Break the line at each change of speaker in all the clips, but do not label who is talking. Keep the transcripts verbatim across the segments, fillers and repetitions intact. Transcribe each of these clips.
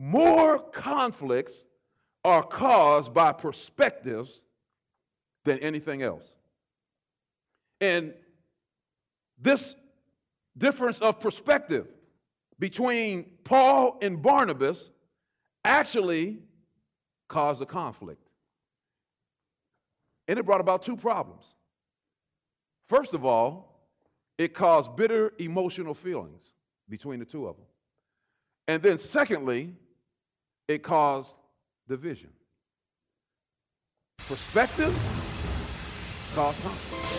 more conflicts are caused by perspectives than anything else. And this difference of perspective between Paul and Barnabas actually caused a conflict. And it brought about two problems. First of all, it caused bitter emotional feelings between the two of them. And then secondly, it caused division. Perspective caused conflict.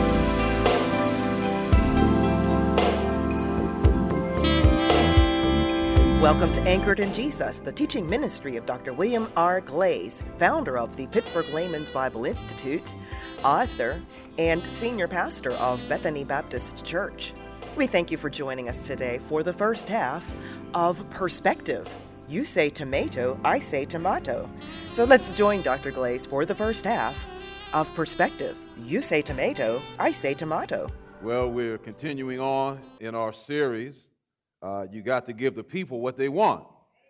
Welcome to Anchored in Jesus, the teaching ministry of Doctor William R. Glaze, founder of the Pittsburgh Layman's Bible Institute, author, and senior pastor of Bethany Baptist Church. We thank you for joining us today for the first half of Perspective. You say tomato, I say tomato. So let's join Doctor Glaze for the first half of Perspective. You say tomato, I say tomato.
Well, we're continuing on in our series. Uh, you got to give the people what they want.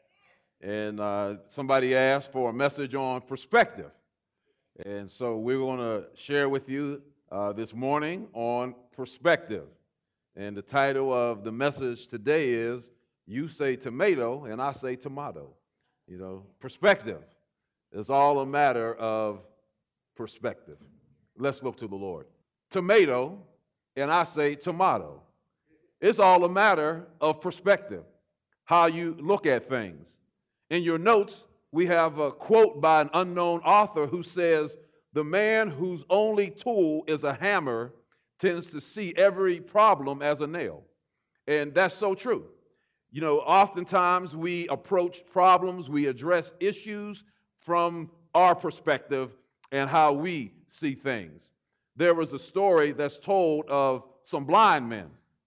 And uh, somebody asked for a message on perspective. And so we're going to share with you uh, this morning on perspective. And the title of the message today is, You Say Tomato and I Say Tomato. You know, perspective is all a matter of perspective. Let's look to the Lord. Tomato and I say tomato. It's all a matter of perspective, how you look at things. In your notes, we have a quote by an unknown author who says, the man whose only tool is a hammer tends to see every problem as a nail. And that's so true. You know, oftentimes we approach problems, we address issues from our perspective and how we see things. There was a story that's told of some blind men.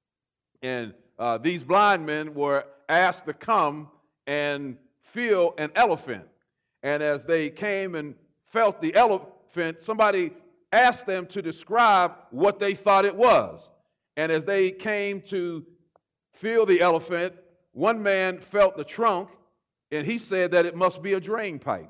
And uh, these blind men were asked to come and feel an elephant. And as they came and felt the elephant, somebody asked them to describe what they thought it was. And as they came to feel the elephant, one man felt the trunk, and he said that it must be a drain pipe.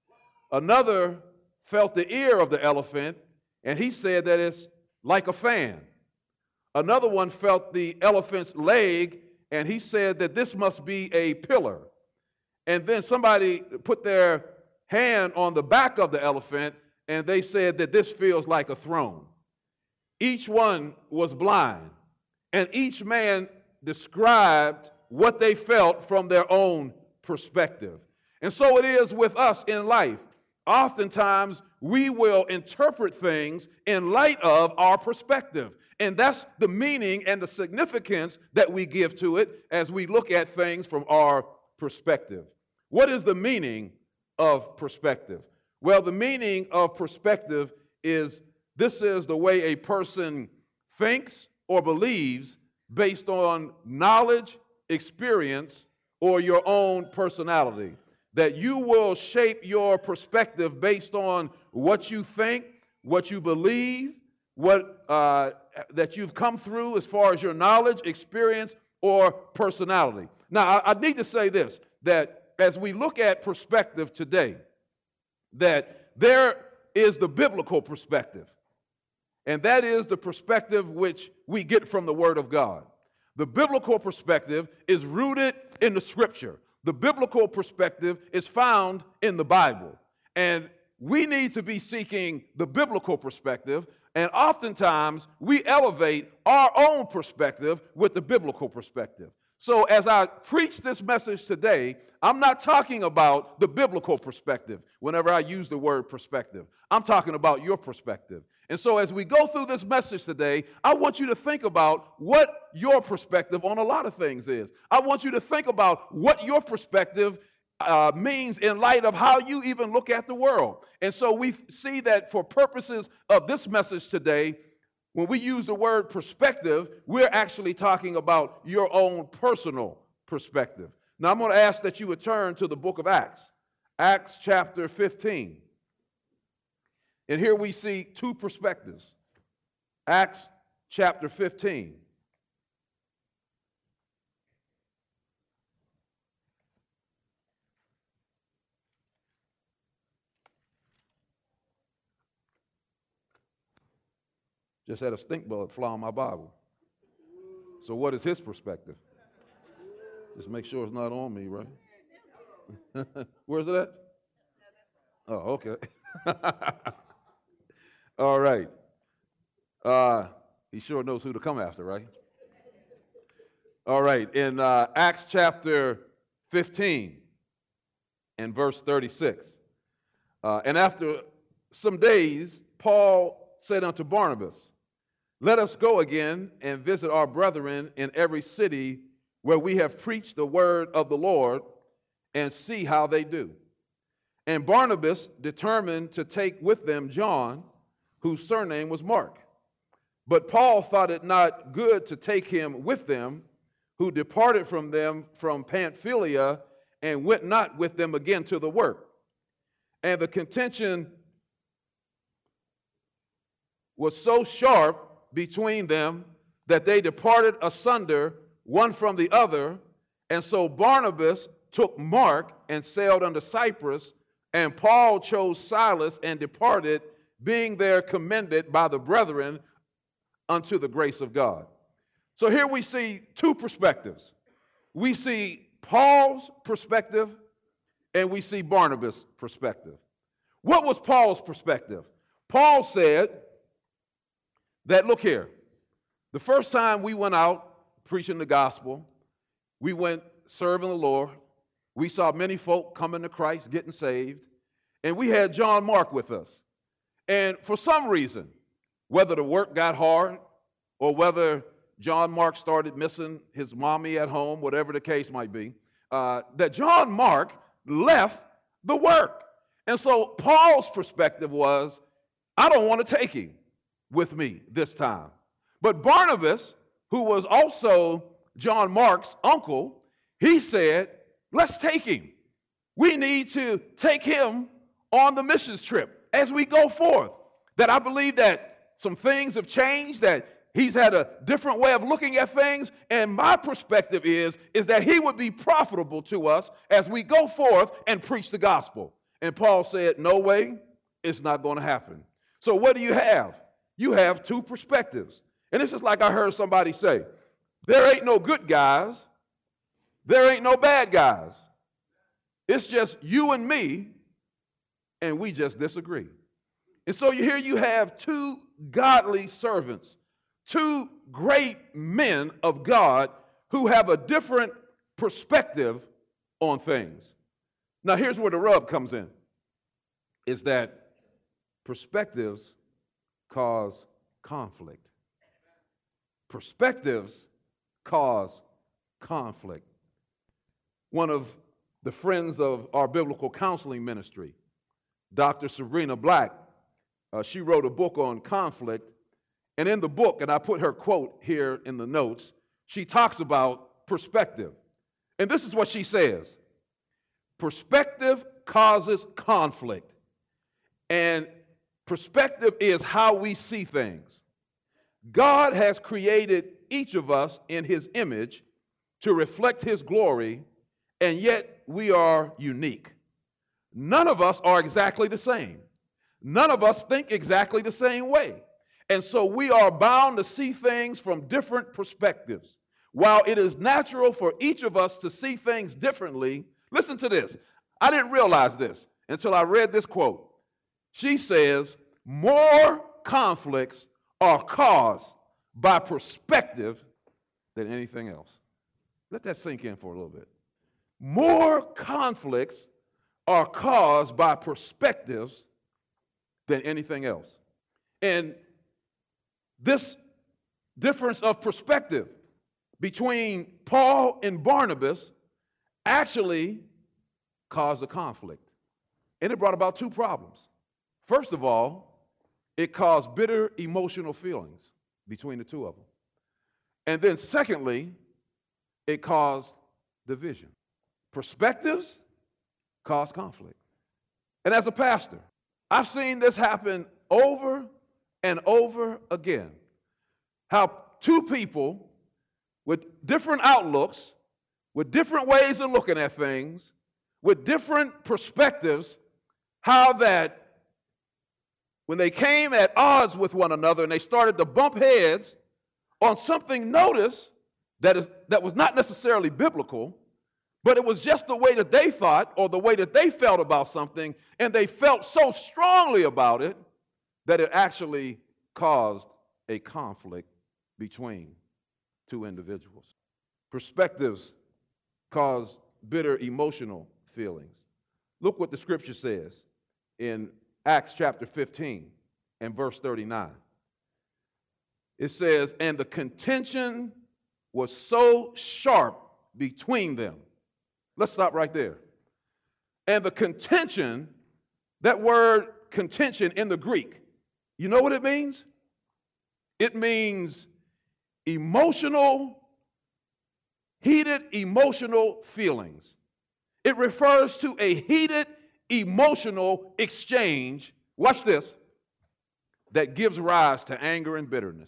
Another felt the ear of the elephant, and he said that it's like a fan. Another one felt the elephant's leg, and he said that this must be a pillar. And then somebody put their hand on the back of the elephant, and they said that this feels like a throne. Each one was blind, and each man described what they felt from their own perspective. And so it is with us in life. Oftentimes, we will interpret things in light of our perspective. And that's the meaning and the significance that we give to it as we look at things from our perspective. What is the meaning of perspective? Well, the meaning of perspective is this is the way a person thinks or believes based on knowledge, experience, or your own personality. That you will shape your perspective based on what you think, what you believe, what uh, that you've come through as far as your knowledge, experience, or personality. Now, I, I need to say this, that as we look at perspective today, that there is the biblical perspective, and that is the perspective which we get from the Word of God. The biblical perspective is rooted in the Scripture. The biblical perspective is found in the Bible, and we need to be seeking the biblical perspective. And oftentimes, we elevate our own perspective with the biblical perspective. So as I preach this message today, I'm not talking about the biblical perspective whenever I use the word perspective. I'm talking about your perspective. And so as we go through this message today, I want you to think about what your perspective on a lot of things is. I want you to think about what your perspective Uh, means in light of how you even look at the world. And so we see that for purposes of this message today, when we use the word perspective, we're actually talking about your own personal perspective. Now I'm going to ask that you would turn to the book of Acts, Acts chapter fifteen. And here we see two perspectives. Acts chapter fifteen. Just had a stink bug fly on my Bible. So what is his perspective? Just make sure it's not on me, right? Where's it at? Oh, okay. All right. Uh, he sure knows who to come after, right? All right. In uh, Acts chapter fifteen and verse thirty-six. Uh, and after some days, Paul said unto Barnabas, let us go again and visit our brethren in every city where we have preached the word of the Lord, and see how they do. And Barnabas determined to take with them John, whose surname was Mark. But Paul thought it not good to take him with them, who departed from them from Pamphylia, and went not with them again to the work. And the contention was so sharp between them that they departed asunder one from the other. And so Barnabas took Mark and sailed unto Cyprus, and Paul chose Silas and departed, being there commended by the brethren unto the grace of God. So here we see two perspectives. We see Paul's perspective and we see Barnabas' perspective. What was Paul's perspective? Paul said that, look here, the first time we went out preaching the gospel, we went serving the Lord, we saw many folk coming to Christ, getting saved, and we had John Mark with us. And for some reason, whether the work got hard or whether John Mark started missing his mommy at home, whatever the case might be, uh, that John Mark left the work. And so Paul's perspective was, I don't want to take him with me this time. But Barnabas, who was also John Mark's uncle, he said, let's take him. We need to take him on the missions trip as we go forth. That I believe that some things have changed, that he's had a different way of looking at things, and my perspective is, is that he would be profitable to us as we go forth and preach the gospel. And Paul said, no way, it's not going to happen. So what do you have? You have two perspectives. And it's just like I heard somebody say, there ain't no good guys, there ain't no bad guys. It's just you and me, and we just disagree. And so here you have two godly servants, two great men of God who have a different perspective on things. Now here's where the rub comes in, is that perspectives cause conflict. Perspectives cause conflict. One of the friends of our biblical counseling ministry, Doctor Sabrina Black, uh, she wrote a book on conflict. And in the book, and I put her quote here in the notes, she talks about perspective. And this is what she says. Perspective causes conflict. And perspective is how we see things. God has created each of us in his image to reflect his glory, and yet we are unique. None of us are exactly the same. None of us think exactly the same way. And so we are bound to see things from different perspectives. While it is natural for each of us to see things differently, listen to this. I didn't realize this until I read this quote. She says, more conflicts are caused by perspective than anything else. Let that sink in for a little bit. More conflicts are caused by perspectives than anything else. And this difference of perspective between Paul and Barnabas actually caused a conflict. And it brought about two problems. First of all, it caused bitter emotional feelings between the two of them. And then secondly, it caused division. Perspectives cause conflict. And as a pastor, I've seen this happen over and over again. How two people with different outlooks, with different ways of looking at things, with different perspectives, how that when they came at odds with one another and they started to bump heads on something, notice, that is that was not necessarily biblical, but it was just the way that they thought or the way that they felt about something, and they felt so strongly about it that it actually caused a conflict between two individuals. Perspectives cause bitter emotional feelings. Look what the scripture says in Acts chapter fifteen and verse thirty-nine. It says, and the contention was so sharp between them. Let's stop right there. And the contention, that word contention in the Greek, you know what it means? It means emotional, heated emotional feelings. It refers to a heated emotional exchange, watch this, that gives rise to anger and bitterness.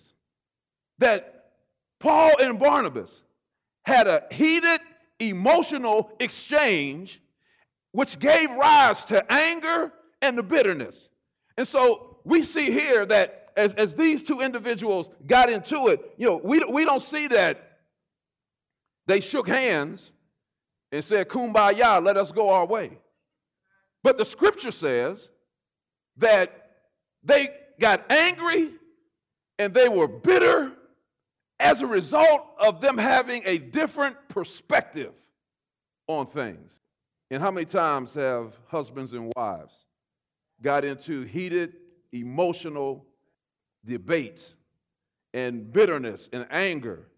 That Paul and Barnabas had a heated emotional exchange which gave rise to anger and the bitterness. And so we see here that as, as these two individuals got into it, you know, we, we don't see that they shook hands and said, kumbaya, let us go our way. But the scripture says that they got angry and they were bitter as a result of them having a different perspective on things. And how many times have husbands and wives got into heated emotional debates, and bitterness and anger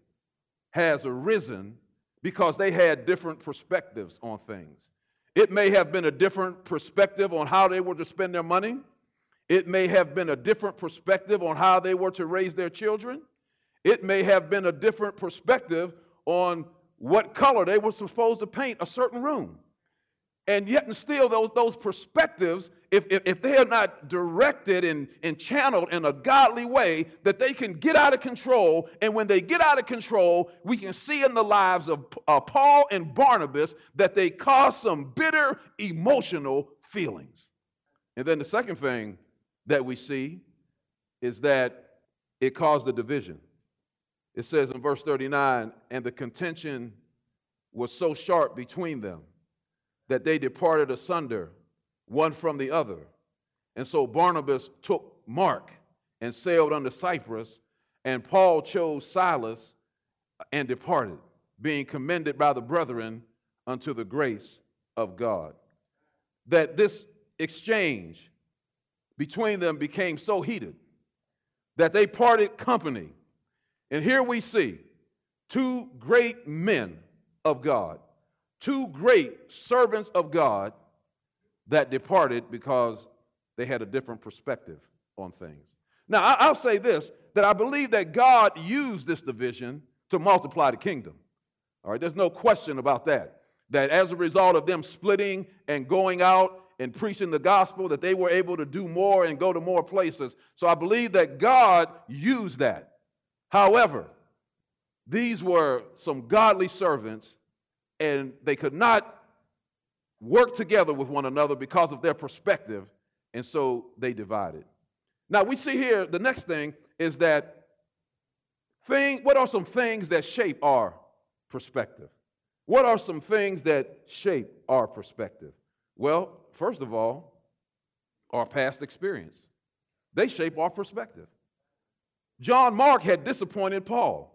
has arisen because they had different perspectives on things? It may have been a different perspective on how they were to spend their money. It may have been a different perspective on how they were to raise their children. It may have been a different perspective on what color they were supposed to paint a certain room. And yet and still those, those perspectives, if, if, if they are not directed and, and channeled in a godly way, that they can get out of control. And when they get out of control, we can see in the lives of uh, Paul and Barnabas that they cause some bitter emotional feelings. And then the second thing that we see is that it caused a division. It says in verse thirty-nine, and the contention was so sharp between them that they departed asunder, one from the other. And so Barnabas took Mark and sailed unto Cyprus, and Paul chose Silas and departed, being commended by the brethren unto the grace of God. That this exchange between them became so heated that they parted company. And here we see two great men of God, two great servants of God that departed because they had a different perspective on things. Now, I'll say this, that I believe that God used this division to multiply the kingdom. All right, there's no question about that. That as a result of them splitting and going out and preaching the gospel, that they were able to do more and go to more places. So I believe that God used that. However, these were some godly servants, and they could not work together with one another because of their perspective, and so they divided. Now we see here, the next thing is that thing, what are some things that shape our perspective? What are some things that shape our perspective? Well, first of all, our past experience. They shape our perspective. John Mark had disappointed Paul.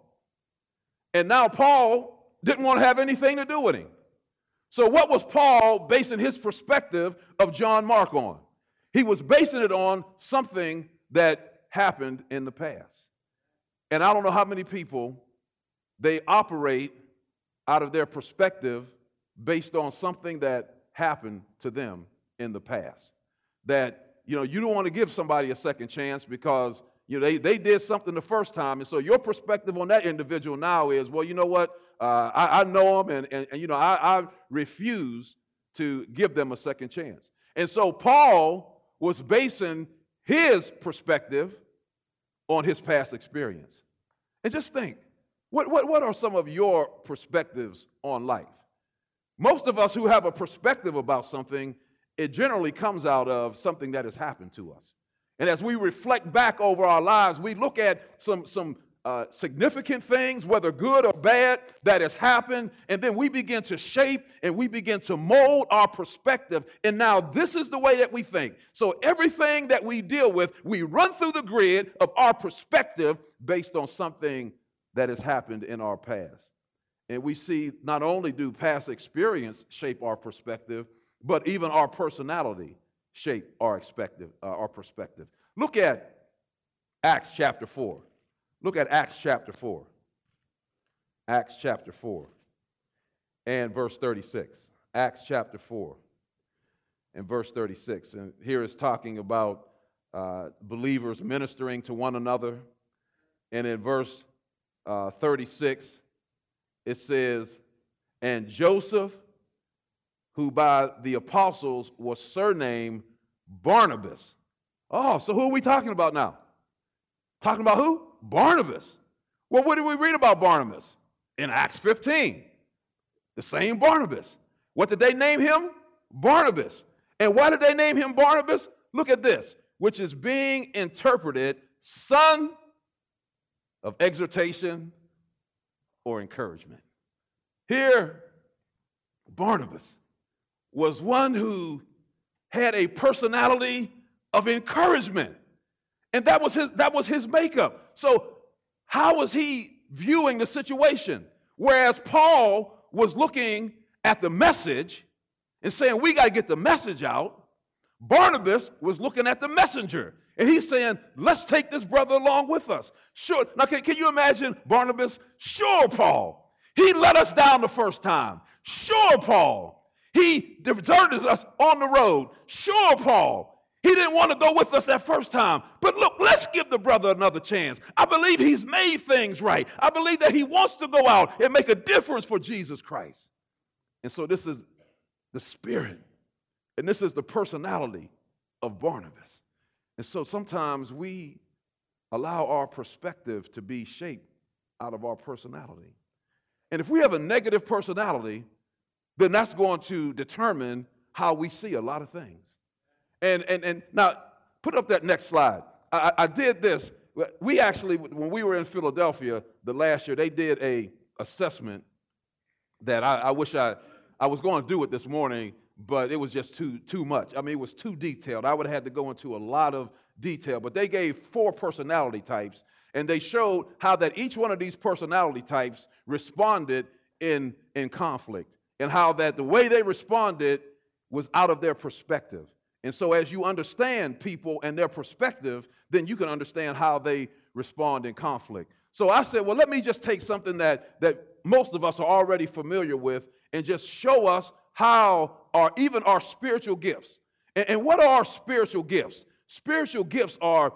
And now Paul didn't want to have anything to do with him. So what was Paul basing his perspective of John Mark on? He was basing it on something that happened in the past. And I don't know how many people, they operate out of their perspective based on something that happened to them in the past. That, you know, you don't want to give somebody a second chance because You know, they, they did something the first time, and so your perspective on that individual now is, well, you know what, uh, I, I know them, and, and, and you know, I, I refuse to give them a second chance. And so Paul was basing his perspective on his past experience. And just think, what, what, what are some of your perspectives on life? Most of us who have a perspective about something, it generally comes out of something that has happened to us. And as we reflect back over our lives, we look at some, some uh, significant things, whether good or bad, that has happened. And then we begin to shape and we begin to mold our perspective. And now this is the way that we think. So everything that we deal with, we run through the grid of our perspective based on something that has happened in our past. And we see not only do past experience shape our perspective, but even our personality shape our perspective. Uh, our perspective. Look at Acts chapter four. Look at Acts chapter four. Acts chapter four and verse thirty-six. Acts chapter four and verse thirty-six. And here is talking about uh, believers ministering to one another. And in verse uh, thirty-six, it says, and Joseph, who by the apostles was surnamed Barnabas. Oh, so who are we talking about now? Talking about who? Barnabas. Well, what did we read about Barnabas? In Acts fifteen. The same Barnabas. What did they name him? Barnabas. And why did they name him Barnabas? Look at this, which is being interpreted son of exhortation or encouragement. Here, Barnabas was one who had a personality of encouragement. And that was his, that was his makeup. So how was he viewing the situation? Whereas Paul was looking at the message and saying, we got to get the message out, Barnabas was looking at the messenger. And he's saying, let's take this brother along with us. Sure. Now, can, can you imagine Barnabas? Sure, Paul. He let us down the first time. Sure, Paul. He deserted us on the road. Sure, Paul. He didn't want to go with us that first time. But look, let's give the brother another chance. I believe he's made things right. I believe that he wants to go out and make a difference for Jesus Christ. And so this is the spirit. And this is the personality of Barnabas. And so sometimes we allow our perspective to be shaped out of our personality. And if we have a negative personality, then that's going to determine how we see a lot of things. And and and now, put up that next slide. I, I did this. We actually, when we were in Philadelphia the last year, they did a assessment that I, I wish I, I was going to do it this morning, but it was just too too much. I mean, it was too detailed. I would have had to go into a lot of detail. But they gave four personality types, and they showed how that each one of these personality types responded in, in conflict, and how that the way they responded was out of their perspective. And so as you understand people and their perspective, then you can understand how they respond in conflict. So I said, well, let me just take something that, that most of us are already familiar with and just show us how our, even our spiritual gifts. And, and what are our spiritual gifts? Spiritual gifts are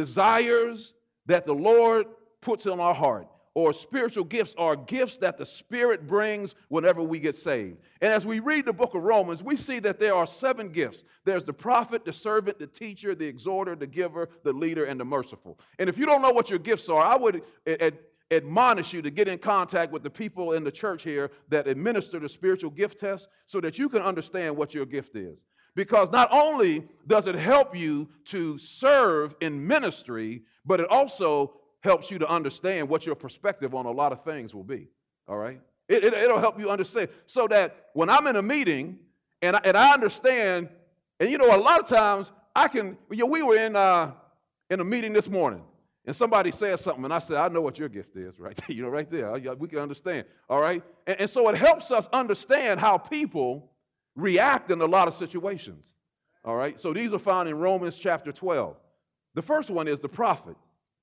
desires that the Lord puts in our heart. Or spiritual gifts are gifts that the Spirit brings whenever we get saved. And as we read the book of Romans, we see that there are seven gifts. There's the prophet, the servant, the teacher, the exhorter, the giver, the leader, and the merciful. And if you don't know what your gifts are, I would ad- admonish you to get in contact with the people in the church here that administer the spiritual gift test so that you can understand what your gift is. Because not only does it help you to serve in ministry, but it also helps you to understand what your perspective on a lot of things will be, all right? It, it, it'll help you understand so that when I'm in a meeting and I, and I understand, and you know, a lot of times I can, you know, we were in, uh, in a meeting this morning and somebody said something and I said, I know what your gift is, right? You know, right there, we can understand, all right? And, and so it helps us understand how people react in a lot of situations, all right? So these are found in Romans chapter twelve. The first one is the prophet.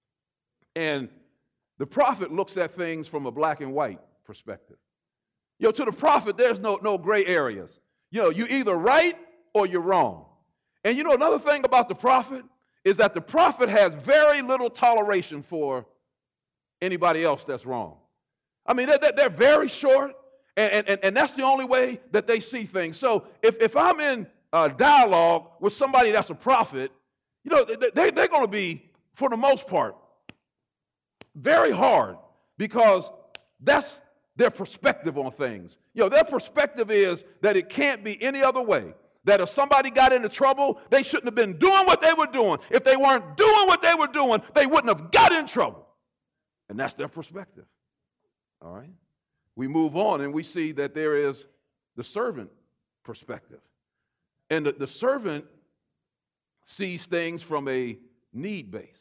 And the prophet looks at things from a black and white perspective. You know, to the prophet, there's no, no gray areas. You know, you're either right or you're wrong. And you know, another thing about the prophet is that the prophet has very little toleration for anybody else that's wrong. I mean, they're, they're very short, and, and, and that's the only way that they see things. So if, if I'm in a dialogue with somebody that's a prophet, you know, they, they're going to be, for the most part, very hard, because that's their perspective on things. You know, their perspective is that it can't be any other way. that if somebody got into trouble, they shouldn't have been doing what they were doing. If they weren't doing what they were doing, they wouldn't have got in trouble. And that's their perspective. All right? We move on and we see that there is the servant perspective. And the, the servant sees things from a need base.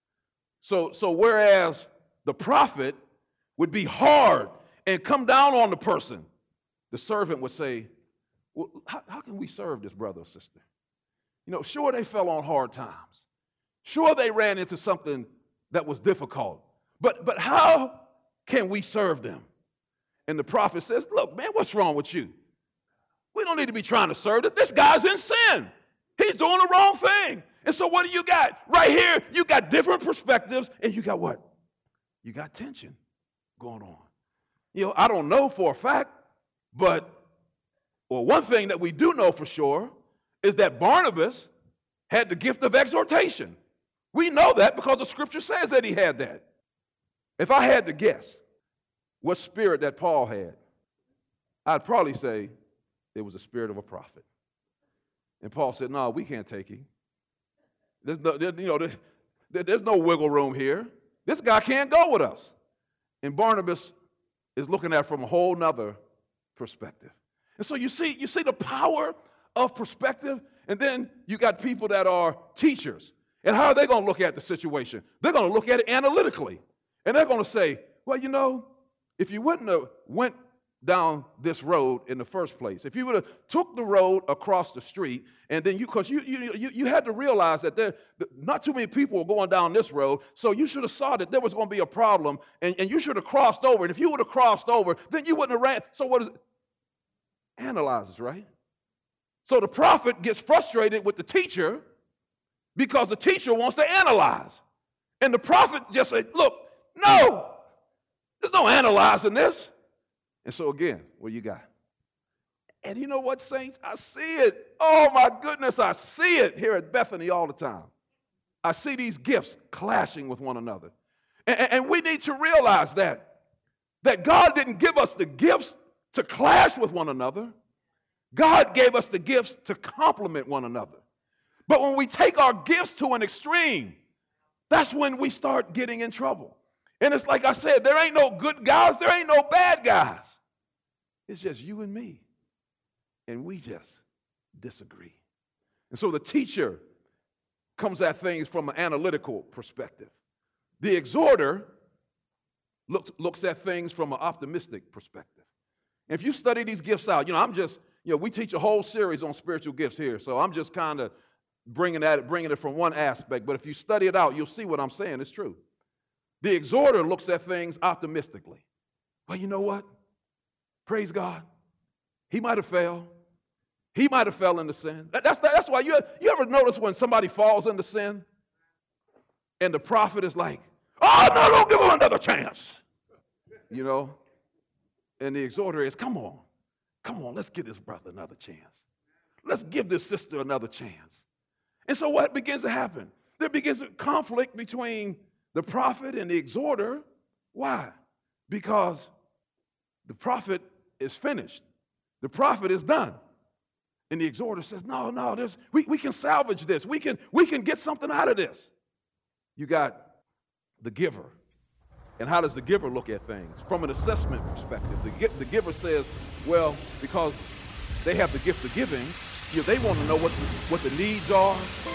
So, so whereas the prophet would be hard and come down on the person, the servant would say, well, how, how can we serve this brother or sister? You know, sure, they fell on hard times. Sure, they ran into something that was difficult. But, but how can we serve them? And the prophet says, look, man, what's wrong with you? We don't need to be trying to serve them. This guy's in sin. He's doing the wrong thing. And so what do you got? Right here, you got different perspectives, and you got what? You got tension going on. You know, I don't know for a fact, but well, one thing that we do know for sure is that Barnabas had the gift of exhortation. We know that because the scripture says that he had that. If I had to guess what spirit that Paul had, I'd probably say it was the spirit of a prophet. And Paul said, no, we can't take him. There's no, there, you know, there, there's no wiggle room here. This guy can't go with us. And Barnabas is looking at it from a whole nother perspective. And so you see, you see the power of perspective, and then you got people that are teachers. And how are they going to look at the situation? They're going to look at it analytically. And they're going to say, well, you know, if you wouldn't have went down this road in the first place, if you would have took the road across the street, and then you, because you, you you you had to realize that there not too many people were going down this road, so you should have saw that there was going to be a problem, and, and you should have crossed over. And if you would have crossed over, then you wouldn't have ran. So what is it? Analyzes, right? So the prophet gets frustrated with the teacher because the teacher wants to analyze. And the prophet just said, look, no, there's no analyzing this. And so again, what you got? And you know what, saints? I see it. Oh my goodness, I see it here at Bethany all the time. I see these gifts clashing with one another. And, and we need to realize that, that God didn't give us the gifts to clash with one another. God gave us the gifts to complement one another. But when we take our gifts to an extreme, that's when we start getting in trouble. And it's like I said, there ain't no good guys, there ain't no bad guys. It's just you and me. And we just disagree. And so the teacher comes at things from an analytical perspective. The exhorter looks, looks at things from an optimistic perspective. If you study these gifts out, you know, I'm just, you know, we teach a whole series on spiritual gifts here, so I'm just kind of bringing that, bringing it from one aspect. But if you study it out, you'll see what I'm saying is true. The exhorter looks at things optimistically. Well, you know what? Praise God. He might have failed. He might have fell into sin. That, that's, that's why you, you ever notice when somebody falls into sin and the prophet is like, oh, no, don't give him another chance. You know? And the exhorter is, come on, come on, let's give this brother another chance. Let's give this sister another chance. And so what begins to happen? There begins a conflict between the prophet and the exhorter. Why? Because the prophet is finished. The prophet is done. And the exhorter says, no, no, there's, we, we can salvage this. We can, we can get something out of this. You got the giver. And how does the giver look at things? From an assessment perspective, the, the giver says, well, because they have the gift of giving, you know, they want to know what the, what the needs are.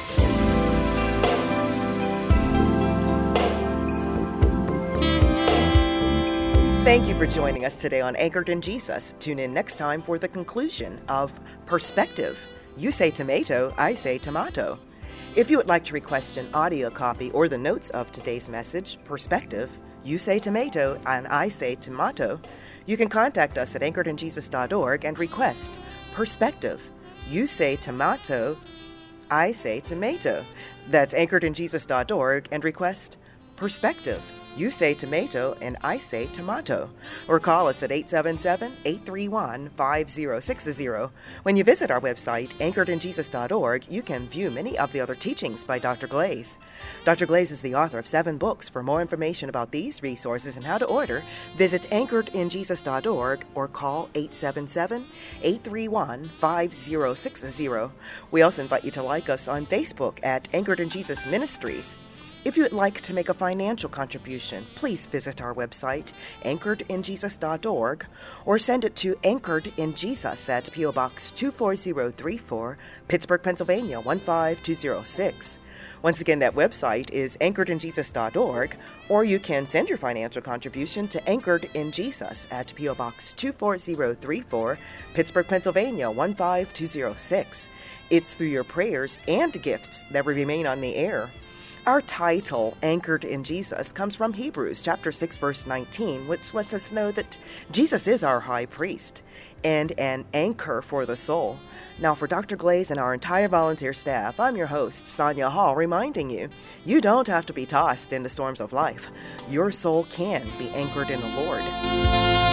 Thank you for joining us today on Anchored in Jesus. Tune in next time for the conclusion of Perspective. You say tomato, I say tomato. If you would like to request an audio copy or the notes of today's message, Perspective, you say tomato and I say tomato, you can contact us at anchored in jesus dot org and request Perspective. You say tomato, I say tomato. That's anchored in jesus dot org and request Perspective. You say tomato and I say tomato. Or call us at eight seven seven, eight three one, five zero six zero. When you visit our website, anchored in jesus dot org, you can view many of the other teachings by Doctor Glaze. Doctor Glaze is the author of seven books. For more information about these resources and how to order, visit anchored in jesus dot org or call eight seven seven, eight three one, five zero six zero. We also invite you to like us on Facebook at Anchored in Jesus Ministries. If you would like to make a financial contribution, please visit our website, anchored in jesus dot org, or send it to Anchored in Jesus at P O Box two four zero three four, Pittsburgh, Pennsylvania one five two zero six. Once again, that website is anchored in jesus dot org, or you can send your financial contribution to Anchored in Jesus at P O Box two four zero three four, Pittsburgh, Pennsylvania one five two zero six. It's through your prayers and gifts that we remain on the air. Our title, Anchored in Jesus, comes from Hebrews chapter six, verse nineteen, which lets us know that Jesus is our high priest and an anchor for the soul. Now, for Doctor Glaze and our entire volunteer staff, I'm your host, Sonia Hall, reminding you, you don't have to be tossed into storms of life. Your soul can be anchored in the Lord.